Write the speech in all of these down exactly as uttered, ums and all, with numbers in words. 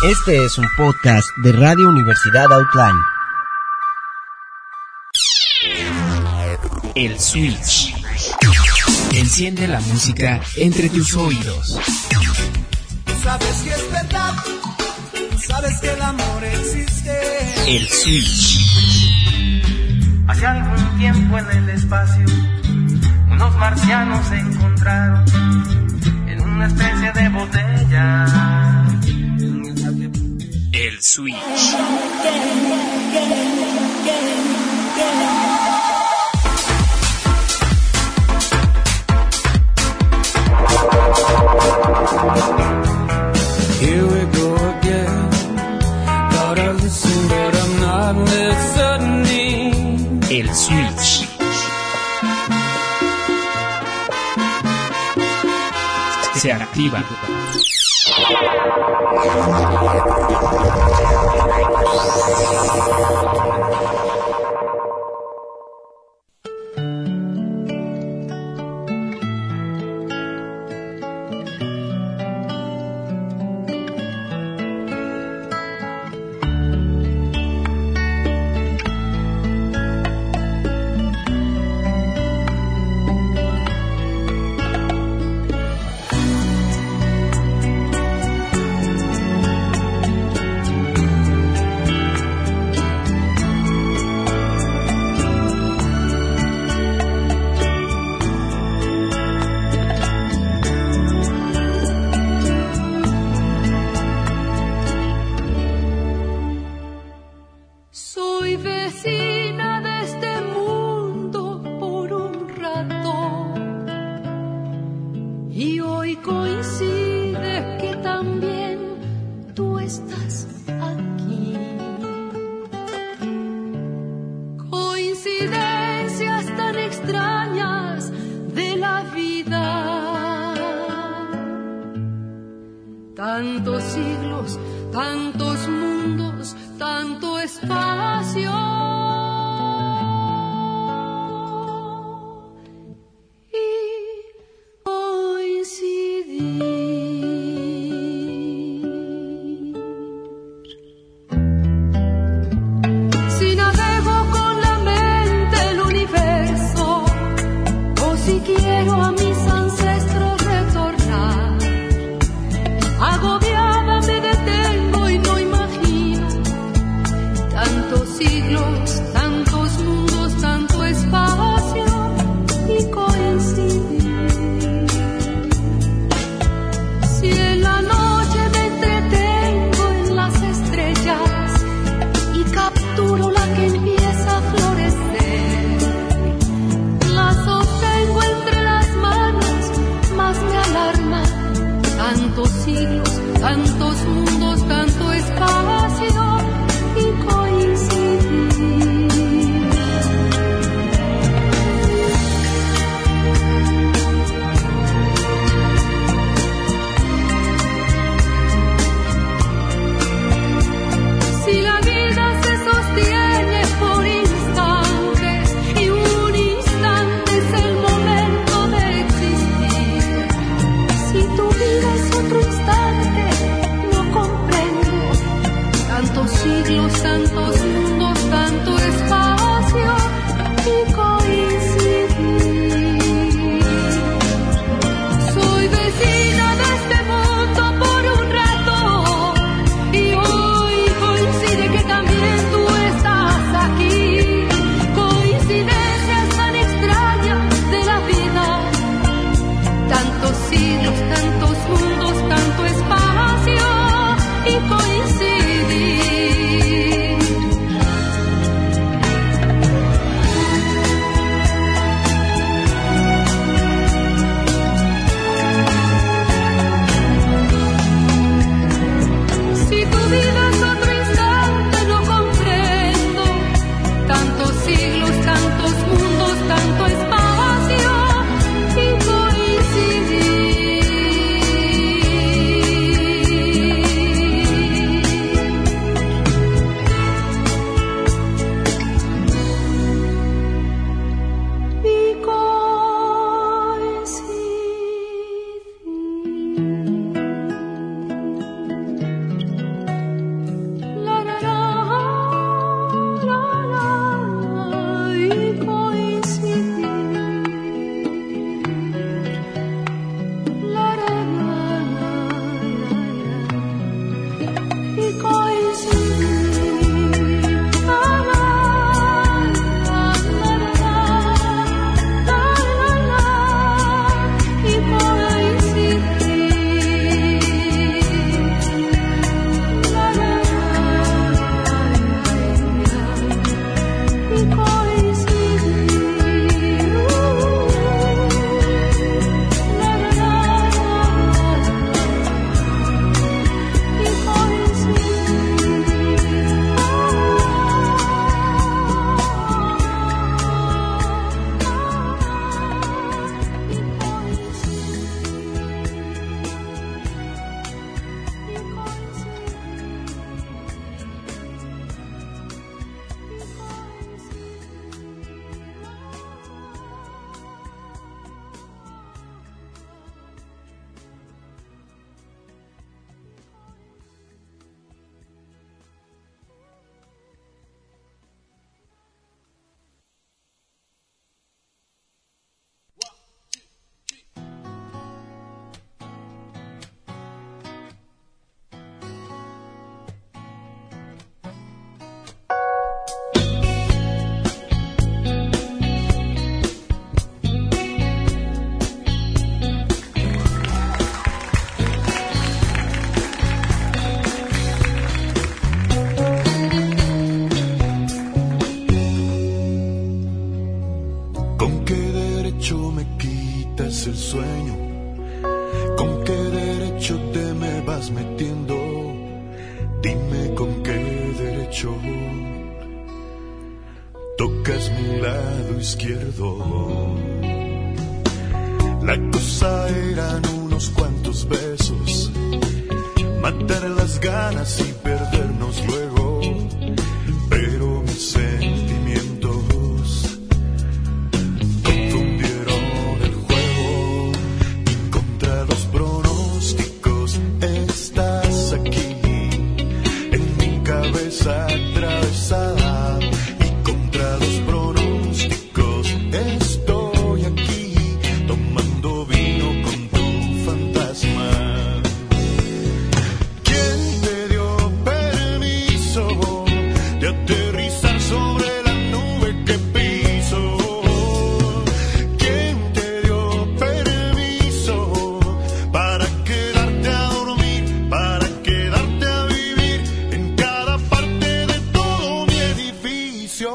Este es un podcast de Radio Universidad Outline. El Switch. Enciende la música entre tus oídos. Sabes que es verdad, sabes que el amor existe. El Switch. Hace algún tiempo en el espacio, unos marcianos se encontraron en una especie de botella. El Switch. Here we go again. Thought I listened, but I'm not listening. El Switch. Se activa. Tantos siglos, tantos mundos, tanto espacio. Y coincidir. Si navego con la mente el universo, o si quiero a mis ancestros retornar, agobiada me detengo y no imagino tantos siglos, tantos mundos, tanto espacio y coincidir. Si en la noche me entretengo en las estrellas y capturo la que empieza a florecer, la sostengo entre las manos, más me alarma tantos siglos, tantos mundos, tanto espacio y coincidir. Si la vida se sostiene por instantes y un instante es el momento de existir, si tu vida es otro instante, no comprendo estás metiendo? Dime con qué derecho tocas mi lado izquierdo. La cosa eran unos cuantos besos, matar las ganas y perdernos luego, pero mis sentimientos confundieron el juego. Y contra los pronósticos estás aquí, en mi cabeza atravesada. Y contra los pronósticos estoy aquí, tomando vino con tu fantasma. ¿Quién te dio permiso de aterrizar sobre la nube que piso? ¿Quién te dio permiso para quedarte a dormir, para quedarte a vivir en cada parte de todo mi edificio?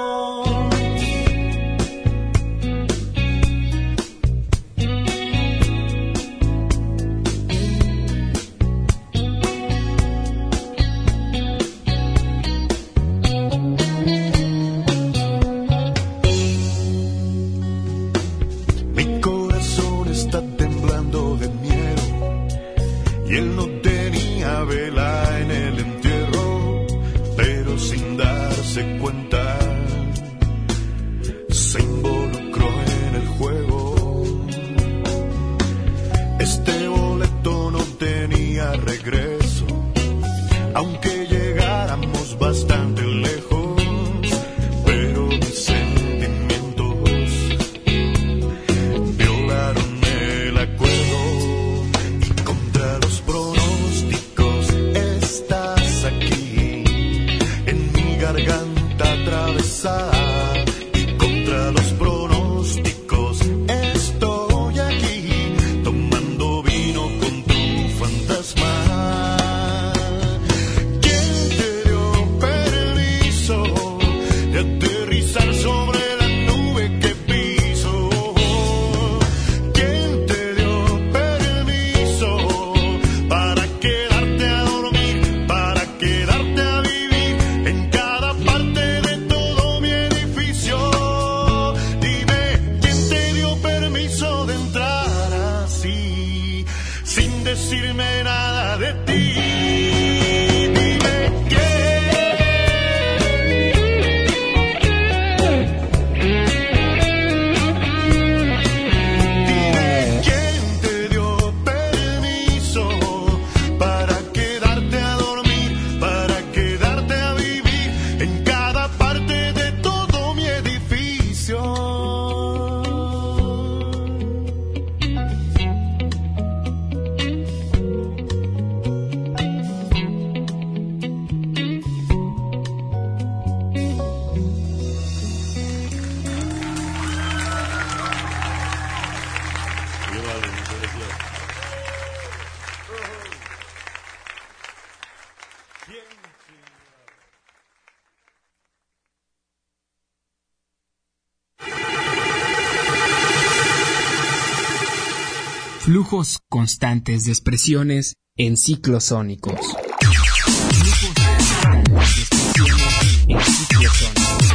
Mi corazón está temblando de miedo y él no tenía vela en el entierro, pero sin darse cuenta se involucró en el juego. Este boleto no tenía regreso, aunque llegáramos bastante lejos, pero mis sentimientos violaron el acuerdo. Y contra los pronósticos estás aquí, en mi garganta atravesada. Y contra los pronósticos estoy aquí, tomando vino con tu fantasma. ¿Quién te dio permiso de aterrizar sobre la nube que piso? ¿Quién te dio permiso para quedarte a dormir, para quedarte a vivir en cada parte de todo mi edificio? Dime, ¿quién te dio permiso de entrar así, sin decirme nada de ti? Dime Dime quién te dio permiso para quedarte a dormir, para quedarte a vivir en cada parte de todo mi edificio. Flujos constantes de expresiones en ciclos sónicos. Flujos constantes de expresiones en ciclos sónicos.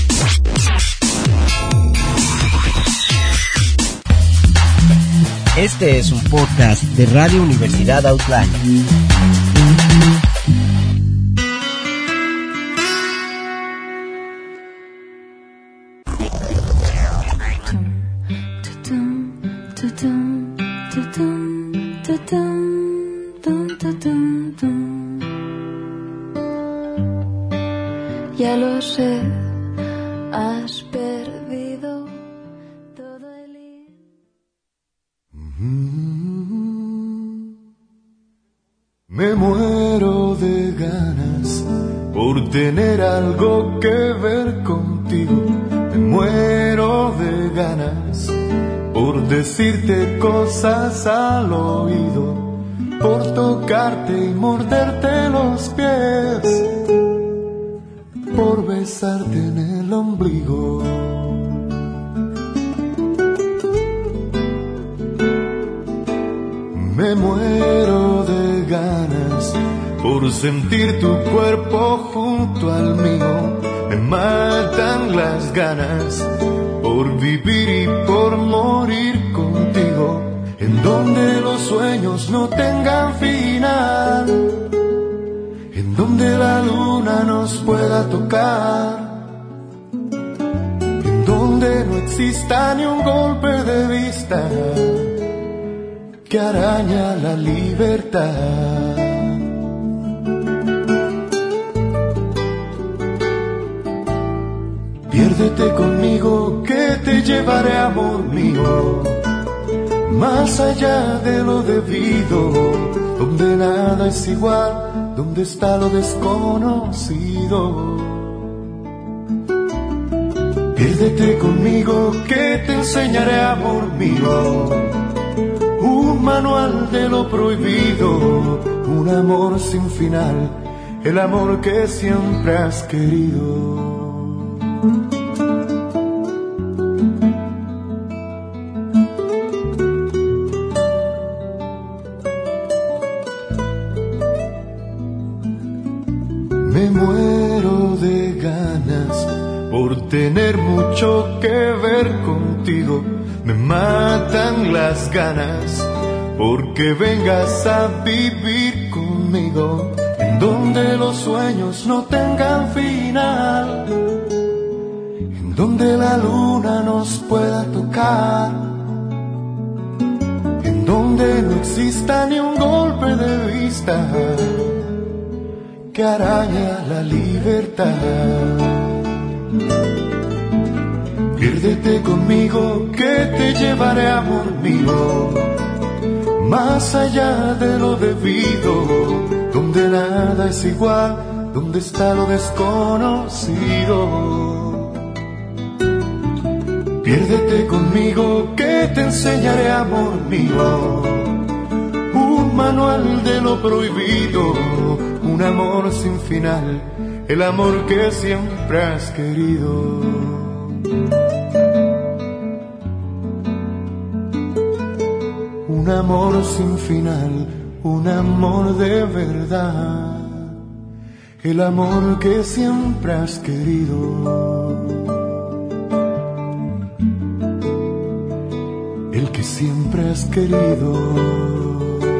Este es un podcast de Radio Universidad Outline. Ya lo sé, has perdido todo el hilo. Me muero de ganas por tener algo que ver contigo. Me muero de ganas por decirte cosas al oído, por tocarte y morderte los pies, por besarte en el ombligo. Me muero de ganas por sentir tu cuerpo junto al mío. Me matan las ganas por vivir y por morir contigo, en donde los sueños no tengan final, en donde la luna nos pueda tocar, en donde no exista ni un golpe de vista que araña la libertad. Piérdete conmigo que te llevaré, amor mío, más allá de lo debido, donde nada es igual, donde está lo desconocido. Piérdete conmigo que te enseñaré, amor mío, un manual de lo prohibido, un amor sin final, el amor que siempre has querido. Me muero de ganas por tener mucho que ver contigo. Me matan las ganas porque vengas a vivir conmigo, en donde los sueños no tengan final, en donde la luna nos pueda tocar, en donde no exista ni un golpe de vista que araña la libertad. Piérdete conmigo que te llevaré, amor mío, más allá de lo debido, donde nada es igual, donde está lo desconocido. Piérdete conmigo que te enseñaré, amor mío, un manual de lo prohibido, un amor sin final, el amor que siempre has querido. Un amor sin final, un amor de verdad, el amor que siempre has querido, el que siempre has querido.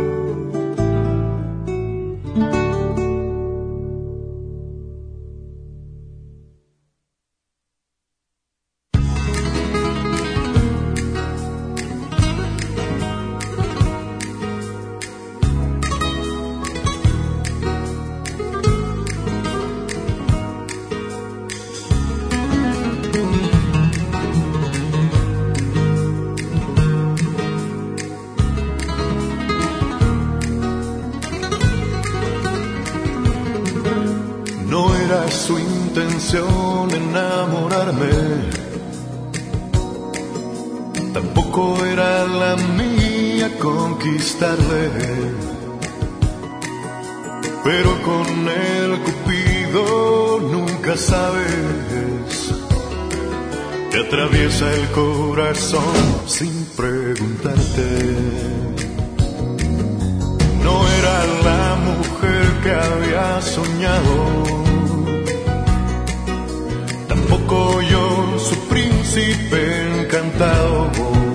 Su intención enamorarme, tampoco era la mía conquistarle, pero con el Cupido nunca sabes, te atraviesa el corazón sin preguntarte. No era la mujer que había soñado, tampoco yo, su príncipe encantado,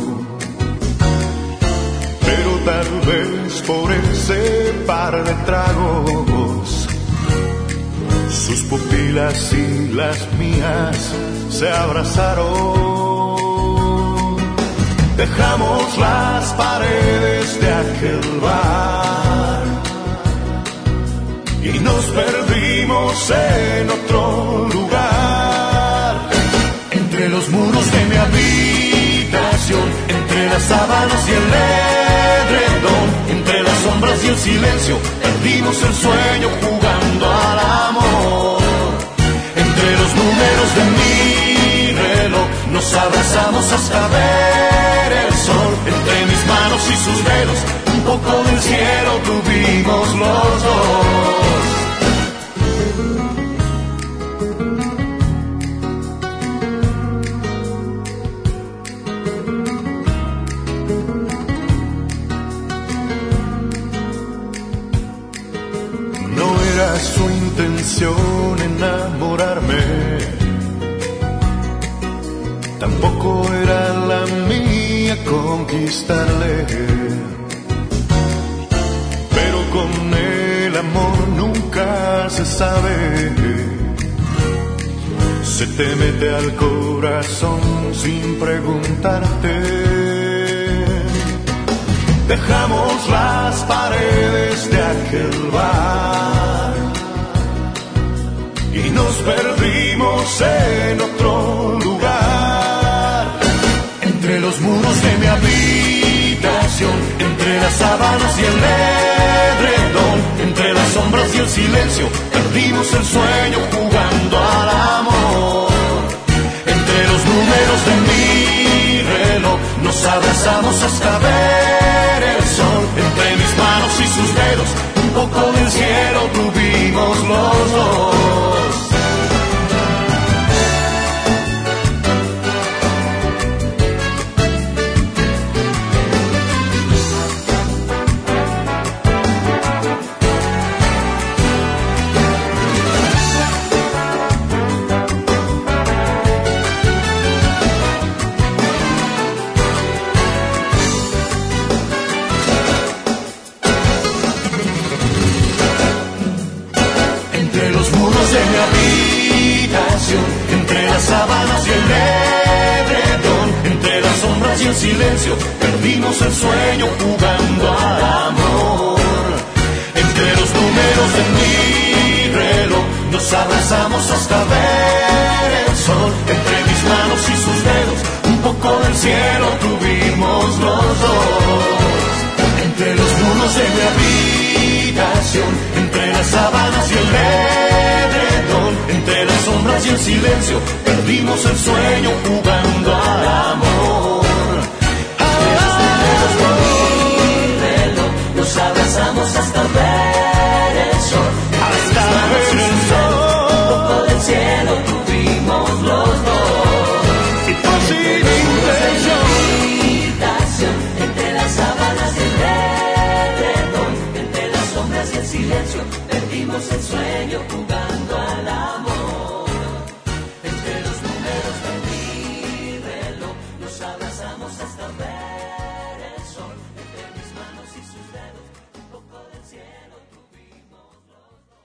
pero tal vez por ese par de tragos sus pupilas y las mías se abrazaron. Dejamos las paredes de aquel bar y nos perdimos en otro lugar, entre los muros de mi habitación, entre las sábanas y el edredón, entre las sombras y el silencio, perdimos el sueño jugando al amor. Entre los números de mi reloj nos abrazamos hasta ver el sol, entre mis manos y sus dedos un poco del cielo tuvimos los dos. No era su intención enamorarme, tampoco era la mía conquistarle. Pero con el amor nunca se sabe, se te mete al corazón sin preguntarte. Dejamos las paredes de aquel bar y nos perdimos en otro lugar. Entre los muros de mi habitación, entre las sábanas y el edredón, entre las sombras y el silencio, perdimos el sueño jugando al amor. Entre los números de mi reloj nos abrazamos hasta ver el sol. Entre mis manos y sus dedos un poco del cielo tuvimos los dos. Entre las sábanas y el edredón, entre las sombras y el silencio, perdimos el sueño jugando al amor. Entre los números de mi reloj nos abrazamos hasta ver el sol. Entre mis manos y sus dedos un poco del cielo tuvimos los dos. Entre los muros de mi habitación, entre las sábanas y el edredón, entre las sombras y el silencio, perdimos el sueño jugando al amor. Entre los números de mi reloj nos abrazamos hasta ver el sol. Hasta ver el sol. Un poco del cielo tuvimos los dos. Y por sin intención. Entre las sábanas y el edredón, entre las sombras y el silencio, perdimos el sueño jugando al amor. Entre los números de mi reloj nos abrazamos hasta ver el sol. Entre mis manos y sus dedos un poco del cielo tuvimos los dos.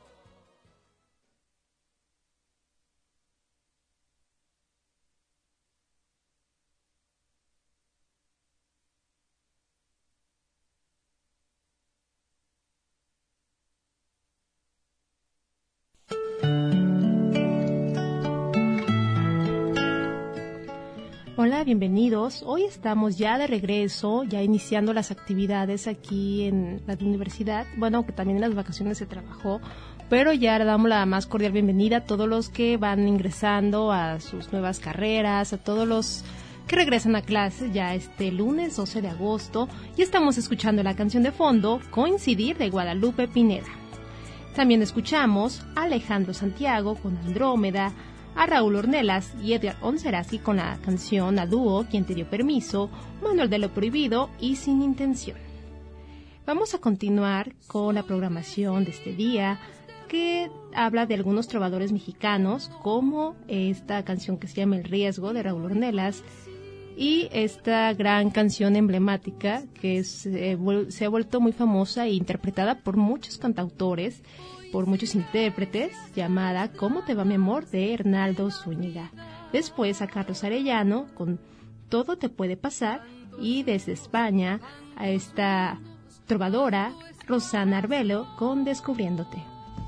Hola, bienvenidos. Hoy estamos ya de regreso, ya iniciando las actividades aquí en la universidad. Bueno, que también en las vacaciones se trabajó, pero ya le damos la más cordial bienvenida a todos los que van ingresando a sus nuevas carreras, a todos los que regresan a clase ya este lunes doce de agosto. Y estamos escuchando la canción de fondo, Coincidir, de Guadalupe Pineda. También escuchamos a Alejandro Santiago con Andrómeda, a Raúl Ornelas y Edgar Oncerasqui con la canción A Dúo, Quien te dio permiso, Manuel de lo prohibido y Sin intención. Vamos a continuar con la programación de este día, que habla de algunos trovadores mexicanos, como esta canción que se llama El Riesgo, de Raúl Ornelas, y esta gran canción emblemática que es, eh, se ha vuelto muy famosa e interpretada por muchos cantautores, por muchos intérpretes, llamada ¿Cómo te va mi amor?, de Hernaldo Zúñiga. Después a Carlos Arellano con Todo te puede pasar, y desde España a esta trovadora Rosana Arbelo con Descubriéndote.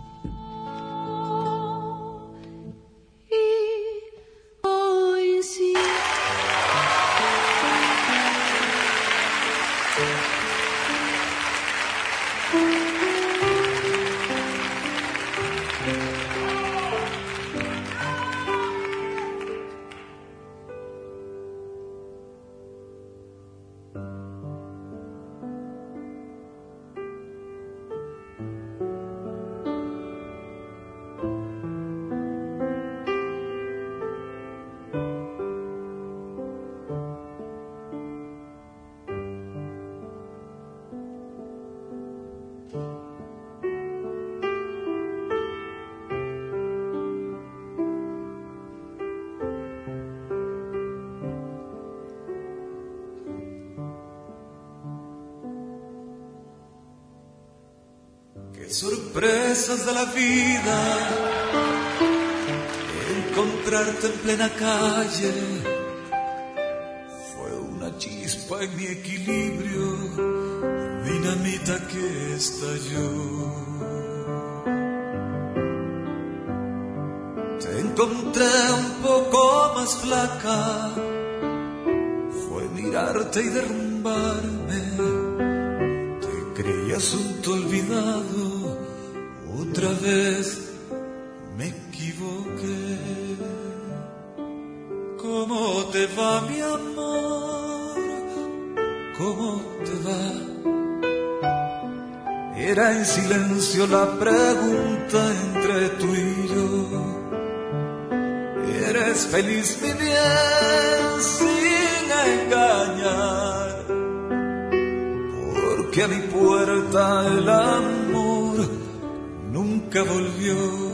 Y hoy sí. Sorpresas de la vida, encontrarte en plena calle fue una chispa en mi equilibrio, dinamita que estalló. Te encontré un poco más flaca, fue mirarte y derrumbarme. Te creí asunto olvidado. Otra vez me equivoqué. ¿Cómo te va, mi amor? ¿Cómo te va? Era en silencio la pregunta entre tú y yo. ¿Eres feliz, mi bien, sin engañar? Porque a mi puerta el amor nunca volvió.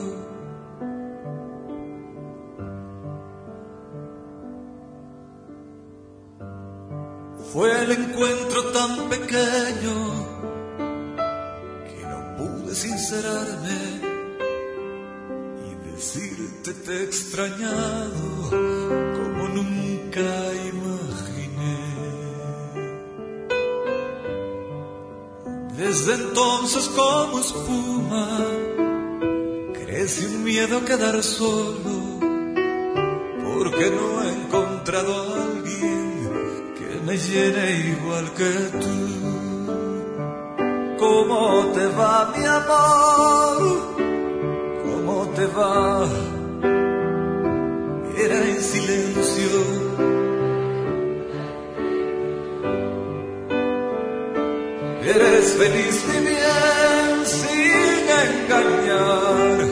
Fue el encuentro tan pequeño que no pude sincerarme y decirte te he extrañado como nunca imaginé. Desde entonces como espuma crece un miedo a quedar solo, porque no he encontrado a alguien que me llene igual que tú. ¿Cómo te va, mi amor? ¿Cómo te va? Era en silencio. Eres feliz, mi bien, sin engañar,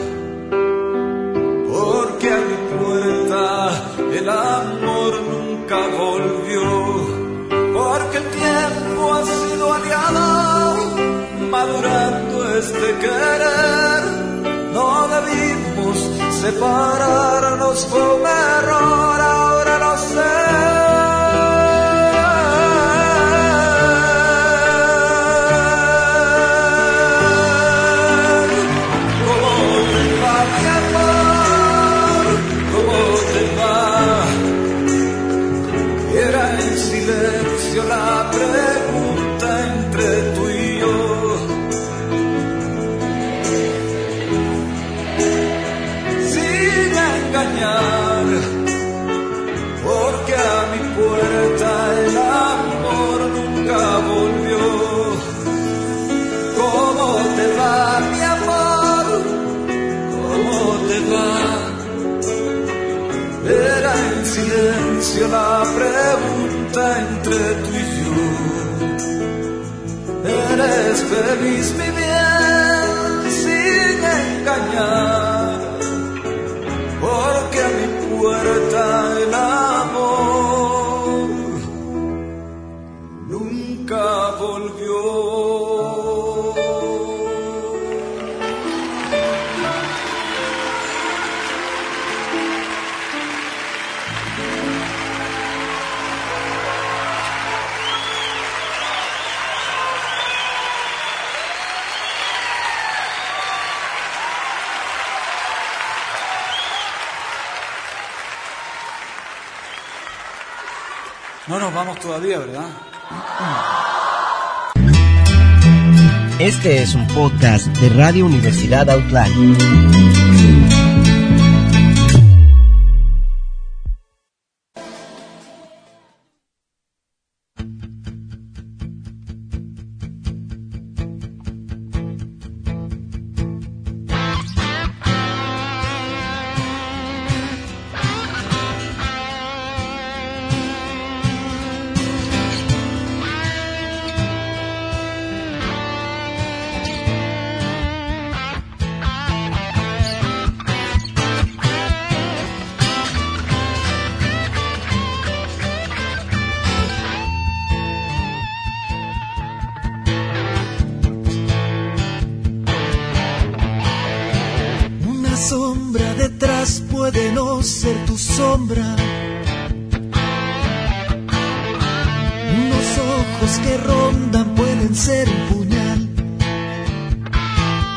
porque a mi puerta el amor nunca volvió, porque el tiempo ha sido aliado, madurando este querer. No debimos separarnos, fue un error, ahora lo sé. La pregunta entre tú y yo, sin engañar, porque a mi puerta el amor nunca volvió. ¿Cómo te va, mi amor? ¿Cómo te va? Era en silencio la pregunta entre tú y yo. Eres feliz, mi bien, sin engañar, porque a mi puerta el amor nunca volvió. No nos vamos todavía, ¿verdad? Este es un podcast de Radio Universidad Outline. Puede no ser tu sombra, unos ojos que rondan pueden ser un puñal,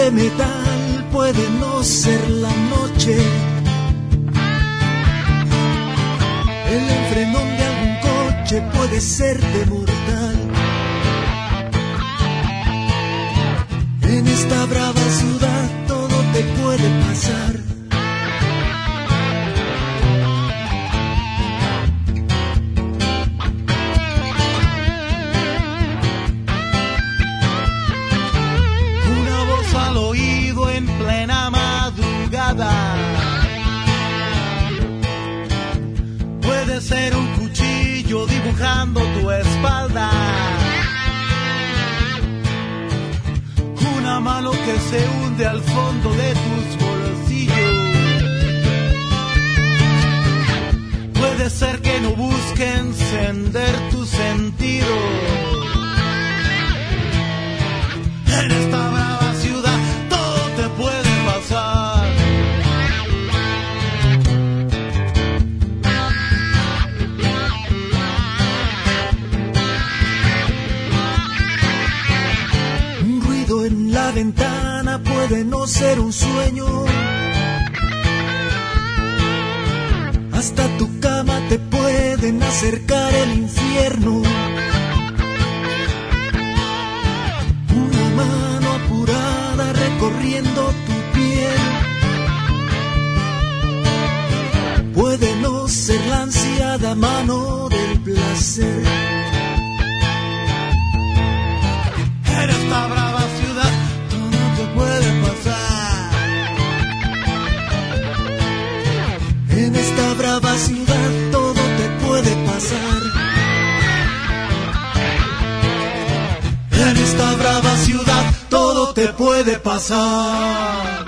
de metal puede no ser la noche. El enfrenón de algún coche puede serte mortal. En esta brava ciudad todo te puede pasar. Una voz al oído en plena madrugada. Puede ser un cuchillo dibujando tu espalda. Una mano que se hunde al fondo de tus bolsillos. Puede ser que no busque encender tus sentidos. En esta brava ciudad todo te puede pasar. Un ruido en la ventana puede no ser un sueño. Hasta tu cama te pueden acercar el infierno. Una mano apurada recorriendo tu piel puede no ser la ansiada mano del placer. En esta brava ciudad todo te puede pasar. En esta brava ciudad todo te puede pasar. En esta brava ciudad todo te puede pasar.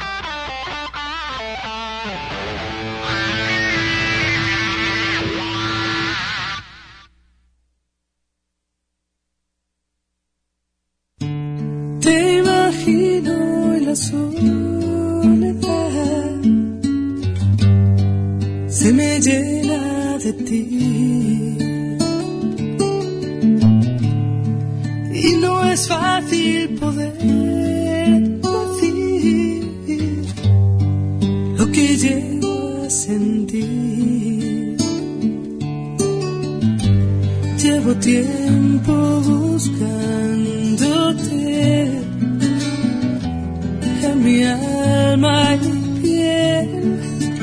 Te imagino en la soledad, se me llena de ti. Y no es fácil poder decir lo que llego a sentir. Llevo tiempo buscándote en mi alma y piel,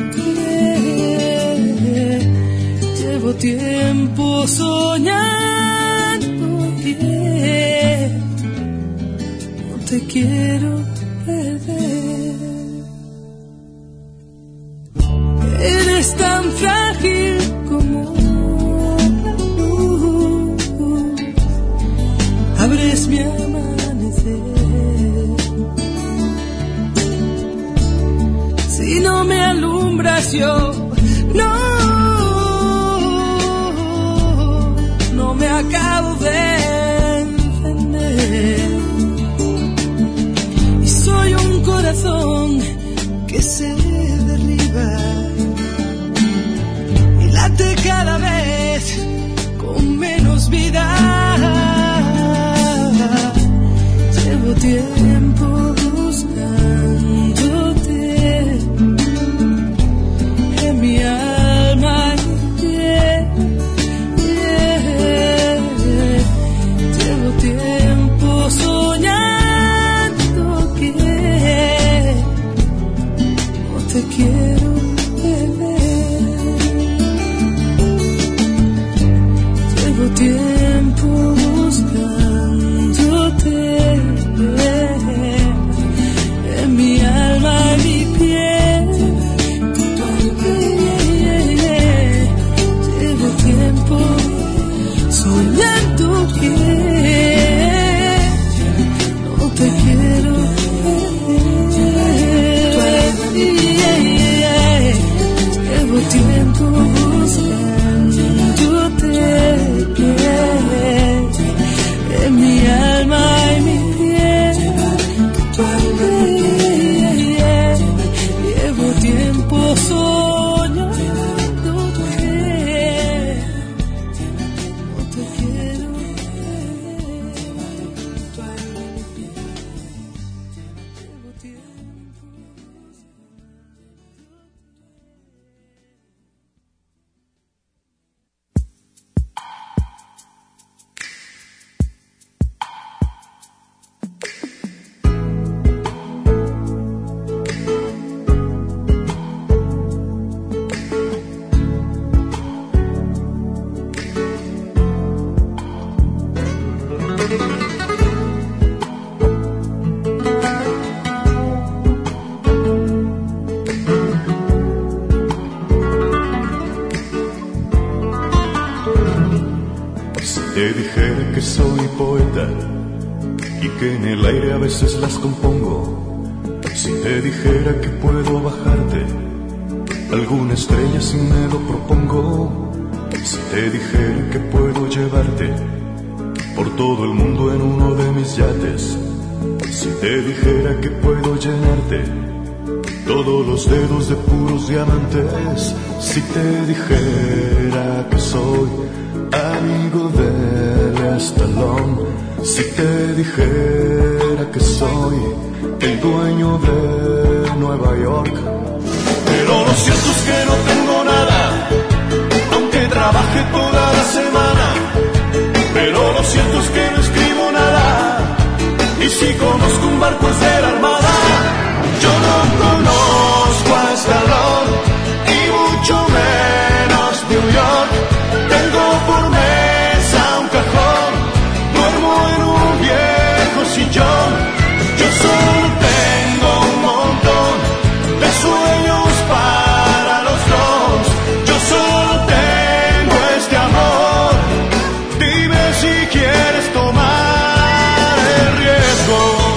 piel. Llevo tiempo soñando que no te quiero perder. Eres tan frágil como la luz, abres mi amanecer. Si no me alumbras yo, no, no me acabo de encender. Y soy un corazón que se derriba y late cada vez con menos vida. Llevo tiempo buscándote en mi alma y piel, piel. Llevo tiempo soñando que no te quiero perder. Llevo tiempo buscándote en mi alma y mi piel. Llevo tiempo soñando que no te quiero perder. Llevo tiempo buscándote en mi alma y mi piel. Llevo tiempo soñando que no te quiero perder. vida y que en el aire a veces las compongo. Si te dijera que puedo bajarte alguna estrella sin miedo propongo. Si te dijera que puedo llevarte por todo el mundo en uno de mis yates. Si te dijera que puedo llenarte todos los dedos de puros diamantes. Si te dijera que soy amigo del Estalón. Si te dijera que soy el dueño de Nueva York. Pero lo cierto es que no tengo nada, aunque trabaje toda la semana. Pero lo cierto es que no escribo nada, y si conozco un barco es de la Armada. Yo no conozco a Stallone, y mucho menos New York. Tengo por mesa un cajón, duermo en un viejo sillón. Yo solo tengo un montón de sueños para los dos. Yo solo tengo este amor. Dime si quieres tomar el riesgo.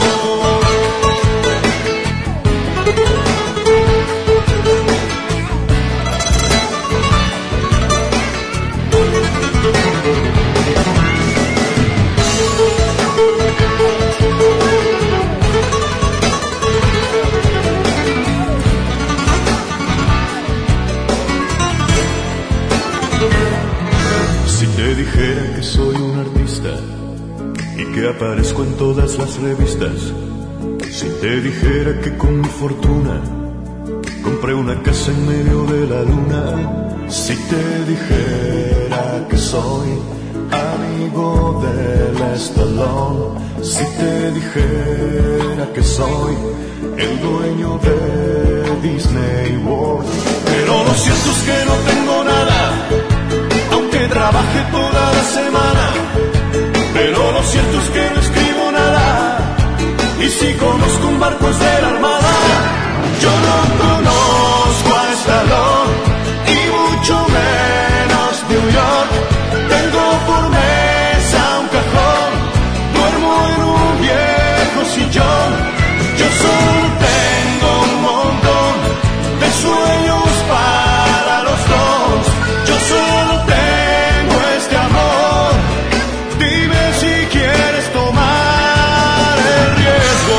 Si te dijera que soy un artista y que aparezco en todas las revistas. Si te dijera que con mi fortuna compré una casa en medio de la luna. Si te dijera que soy amigo del Estalón. Si te dijera que soy el dueño de Disney World. Pero lo cierto es que no tengo nada, aunque trabaje toda la semana. Pero lo cierto es que no escribo nada, y si conozco un barco es de la Armada. Yo no conozco a Stallone, y mucho menos New York. Tengo por mesa un cajón, duermo en un viejo sillón. Yo solo tengo un montón de sueños para los dos. Yo solo tengo este amor. Dime si quieres tomar el riesgo.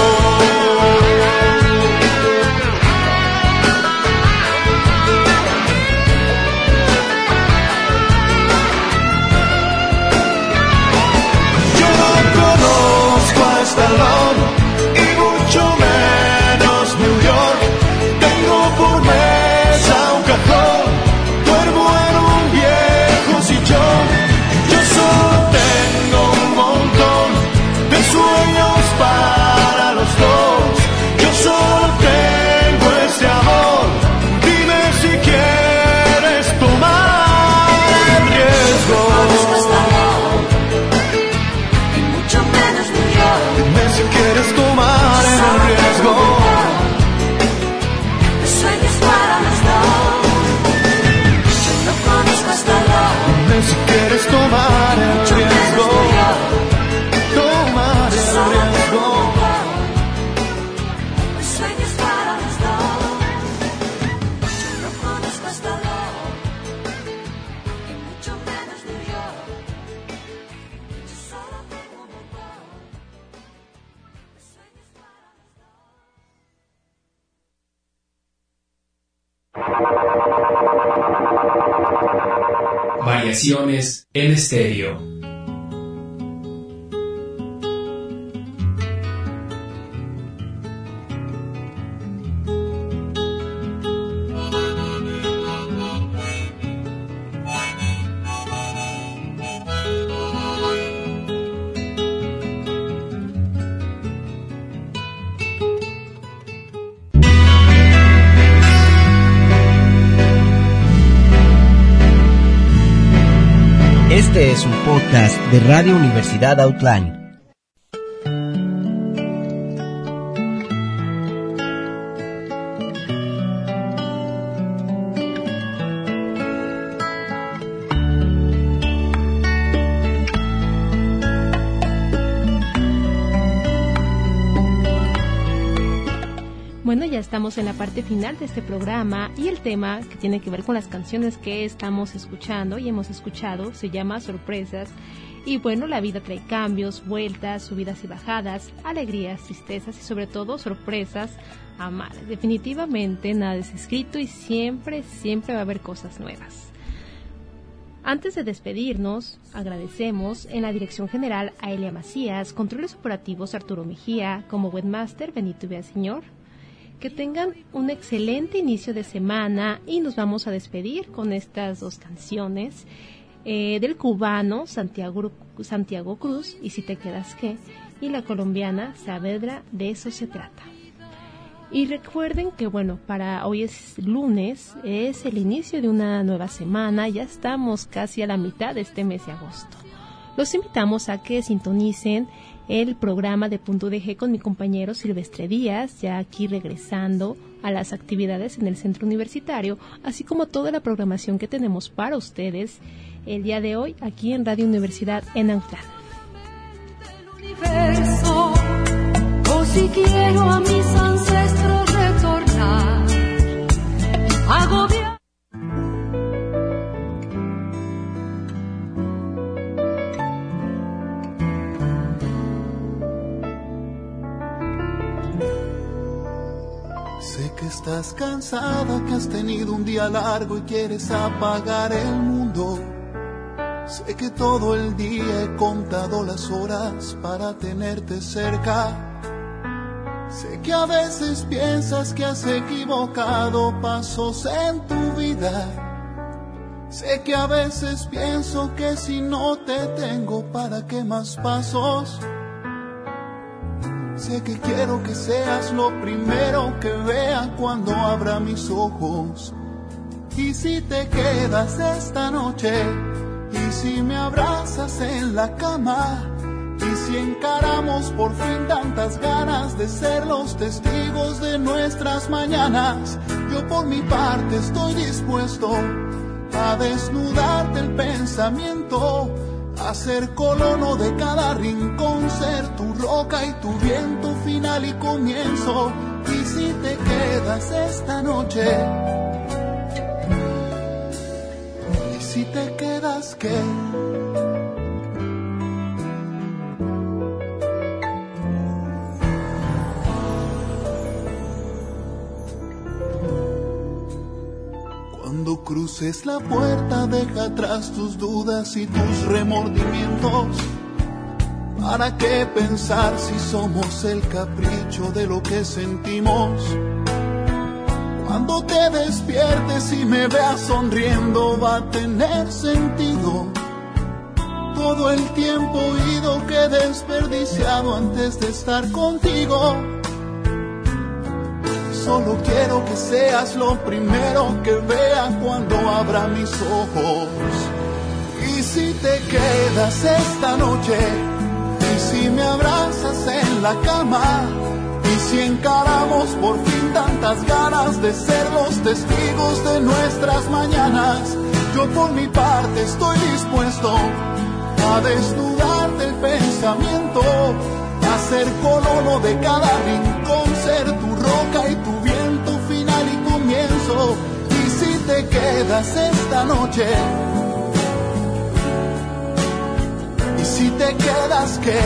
Yo no conozco a Stallone, y mucho menos New York. Tengo por mesa un cajón, duermo en un viejo sillón. Yo solo tengo un montón de sueños para los dos. Yo solo tengo este amor. Dime si quieres tomar el riesgo. Mucho menos New York. Dime si quieres tomar el riesgo. Sueños para los dos. Yo no conozco hasta Stallone. Dime si quieres tomar el Mucho menos riesgo. New York. Tomar el Solo riesgo. tengo sueños para los dos. Yo no conozco hasta Stallone, y mucho menos New York. Yo solo tengo un montón de sueños para los dos. Variaciones en estéreo. Este es un podcast de Radio Universidad Outline. Bueno, ya estamos en la parte final de este programa y el tema que tiene que ver con las canciones que estamos escuchando y hemos escuchado se llama Sorpresas. Y bueno, la vida trae cambios, vueltas, subidas y bajadas, alegrías, tristezas y sobre todo sorpresas amables. Definitivamente nada es escrito y siempre, siempre va a haber cosas nuevas. Antes de despedirnos, agradecemos en la dirección general a Elia Macías, controles operativos Arturo Mejía, como webmaster Benito Villaseñor. Que tengan un excelente inicio de semana y nos vamos a despedir con estas dos canciones eh, del cubano Santiago, Santiago Cruz y Si te quedas qué, y la colombiana Saavedra, de eso se trata. Y recuerden que bueno, para hoy es lunes, es el inicio de una nueva semana, ya estamos casi a la mitad de este mes de agosto. Los invitamos a que sintonicen el programa de Punto de G con mi compañero Silvestre Díaz, ya aquí regresando a las actividades en el centro universitario, así como toda la programación que tenemos para ustedes el día de hoy aquí en Radio Universidad en Autlán. Universo, o si quiero a mis ancestros retornar, agobiar. Sé que estás cansada, que has tenido un día largo y quieres apagar el mundo. Sé que todo el día he contado las horas para tenerte cerca. Sé que a veces piensas que has equivocado pasos en tu vida. Sé que a veces pienso que si no te tengo, ¿para qué más pasos? Sé que quiero que seas lo primero que vea cuando abra mis ojos. Y si te quedas esta noche, y si me abrazas en la cama, y si encaramos por fin tantas ganas de ser los testigos de nuestras mañanas, yo por mi parte estoy dispuesto a desnudarte el pensamiento, a ser colono de cada rincón, ser tu roca y tu viento final y comienzo. Y si te quedas esta noche, y si te quedas qué, cuando cruces la puerta, deja atrás tus dudas y tus remordimientos. ¿Para qué pensar si somos el capricho de lo que sentimos? Cuando te despiertes y me veas sonriendo, va a tener sentido todo el tiempo ido que he desperdiciado antes de estar contigo. Solo quiero que seas lo primero que vea cuando abra mis ojos. Y si te quedas esta noche, y si me abrazas en la cama, y si encaramos por fin tantas ganas de ser los testigos de nuestras mañanas, yo por mi parte estoy dispuesto a desnudarte el pensamiento, a ser colono de cada rincón, ser tu roca y tu viento final y comienzo. Y si te quedas esta noche, y si te quedas qué,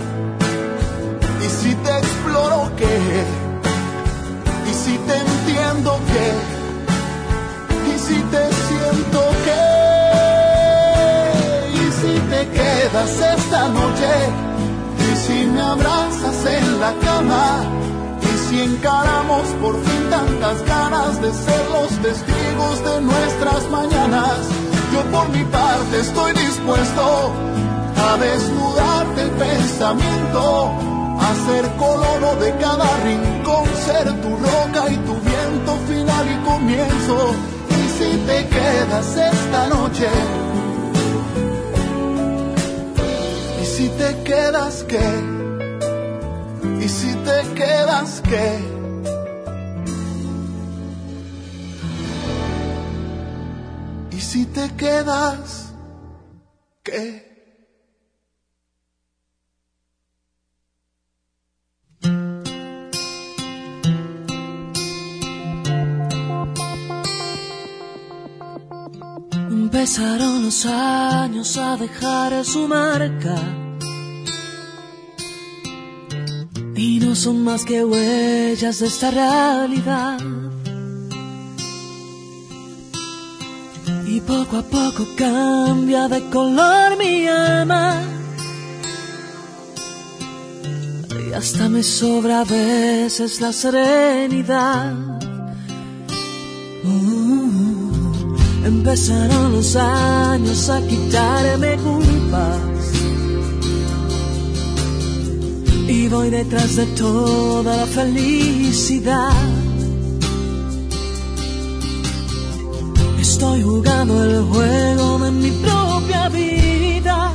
y si te exploro qué, y si te entiendo qué, y si te siento qué, y si te quedas esta noche, y si me abrazas en la cama, y si encaramos por fin tantas ganas de ser los testigos de nuestras mañanas, yo por mi parte estoy dispuesto a desnudarte el pensamiento, a ser colono de cada rincón, ser tu roca y tu viento final y comienzo. Y si te quedas esta noche, y si te quedas qué, y si te quedas qué, y si te quedas qué. Empezaron los años a dejar su marca y no son más que huellas de esta realidad. Y poco a poco cambia de color mi alma y hasta me sobra a veces la serenidad. uh, Empezaron los años a quitarme culpas y voy detrás de toda la felicidad. Estoy jugando el juego de mi propia vida,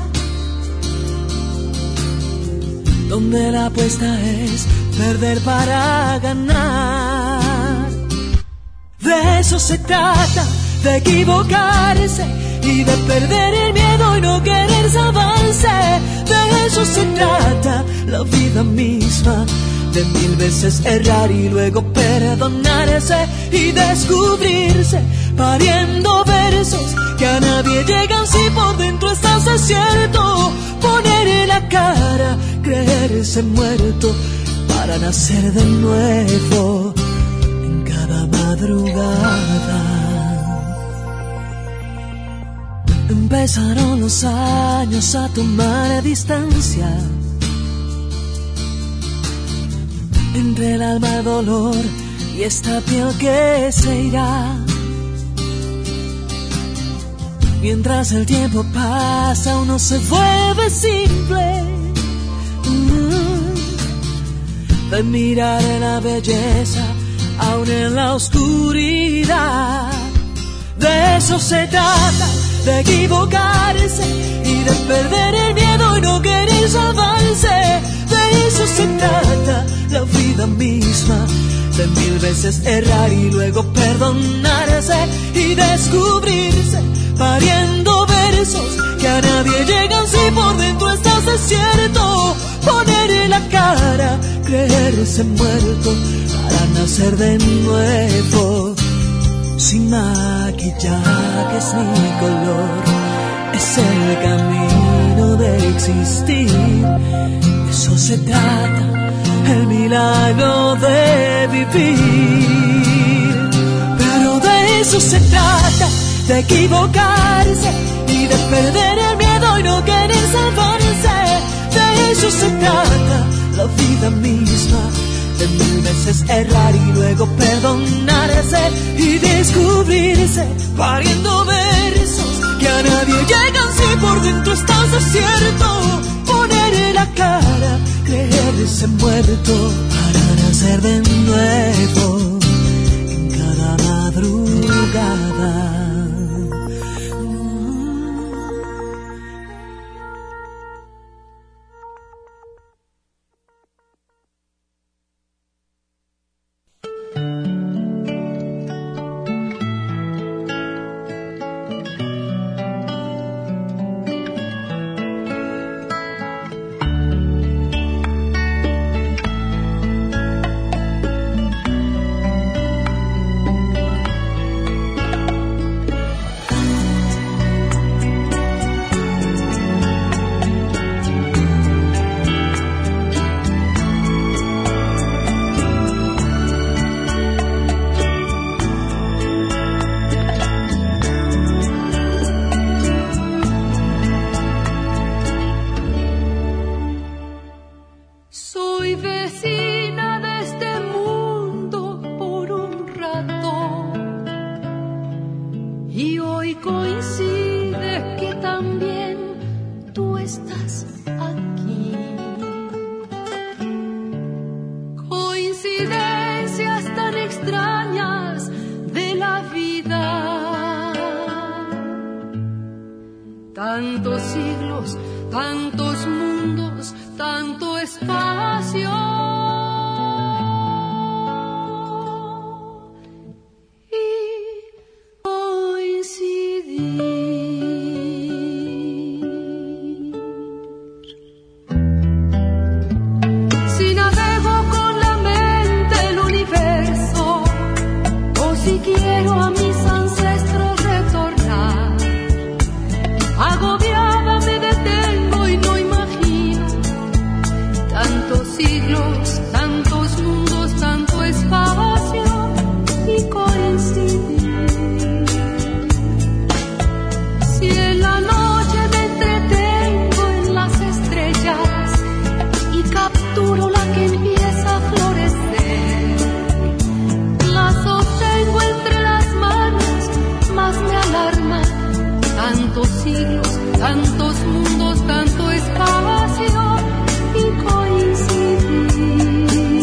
donde la apuesta es perder para ganar. De eso se trata, de equivocarse y de perder el miedo y no querer salvarse. De eso se trata la vida misma, de mil veces errar y luego perdonarse y descubrirse, pariendo versos que a nadie llegan si por dentro estás desierto. Poner en la cara, creerse muerto para nacer de nuevo en cada madrugada. Empezaron los años a tomar distancia entre el alma, el dolor y esta piel que se irá. Mientras el tiempo pasa, uno se vuelve simple, mm, de mirar en la belleza, aún en la oscuridad. De eso se trata, de equivocarse y de perder el miedo y no querer salvarse. De eso se trata la vida misma, de mil veces errar y luego perdonarse y descubrirse, pariendo versos que a nadie llegan si por dentro estás desierto. Poner en la cara, creerse muerto para nacer de nuevo, sin maquillajes ni color. Es el camino de existir, eso se trata, el milagro de vivir. Pero de eso se trata, de equivocarse y de perder el miedo y no querer salvarse. De eso se trata la vida misma, de mil veces errar y luego perdonarse y descubrirse, pariendo versos que a nadie llegan si por dentro estás desierto. Poner en la cara, creerse muerto para nacer de nuevo en cada madrugada. Tantos siglos, tantos mundos, tanto espacio. Y coincidir. Si navego con la mente el universo, o si quiero a mis ancestros retornar, siglos, tantos mundos, tanto espacio y coincidir. Si en la noche me entretengo en las estrellas y capturo la que empieza a florecer, la sostengo entre las manos, más me alarma. Tantos siglos, tantos mundos, tanto espacio y coincidir.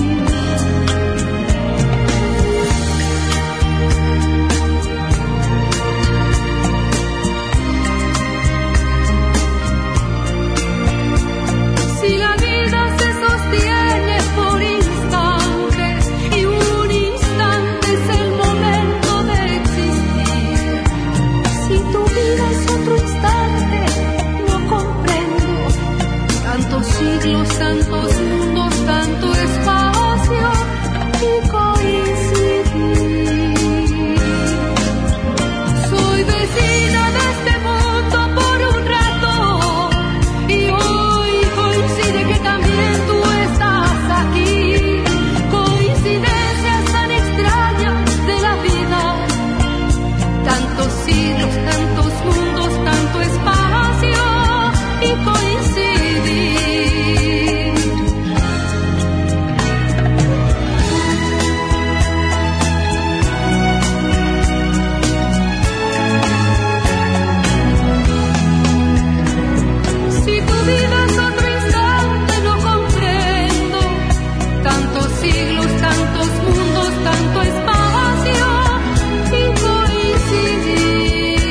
Si la vida se sostiene por instantes y un instante es el momento de existir, si tu vida es otro instante, no comprendo tantos siglos, tantos mundos, tanto espacio y coincidir. Soy vecina de este mundo por un rato y hoy coincide que también tú estás aquí. Coincidencias tan extrañas de la vida, tantos siglos, tantos mundos, tanto espacio y coincidir. Si tu vida es otro instante, no comprendo tantos siglos, tantos mundos, tanto espacio y coincidir.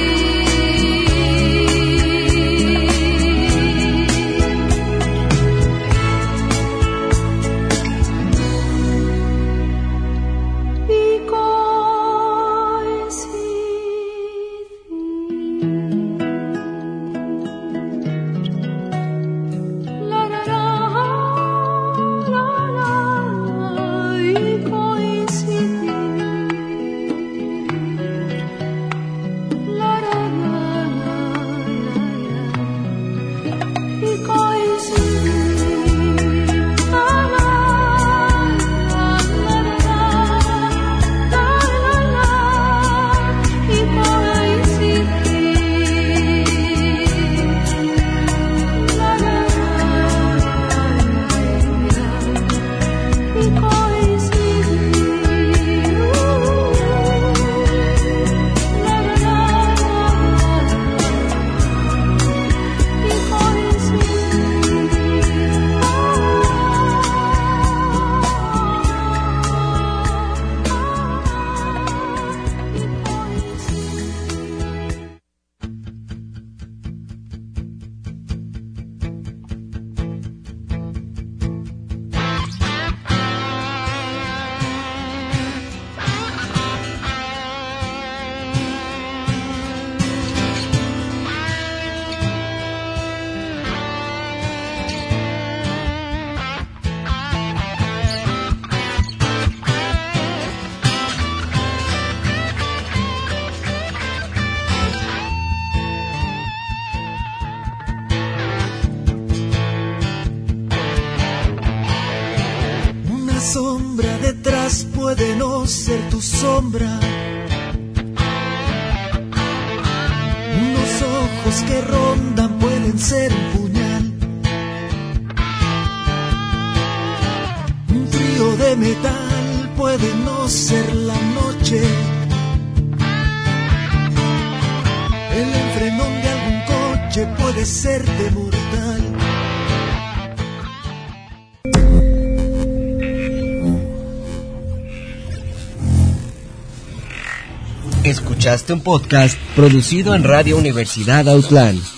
Y coincidir. La la la, la la, y coincidir. La la la, y coincidir. La la la, la la la, y coincidir. La la la, y Una sombra detrás puede no ser tu sombra. Unos ojos que rondan pueden ser un puñal. Un trío de metal puede no ser la noche. El enfrenón de algún coche puede serte mortal. Escuchaste un podcast producido en Radio Universidad Autlán.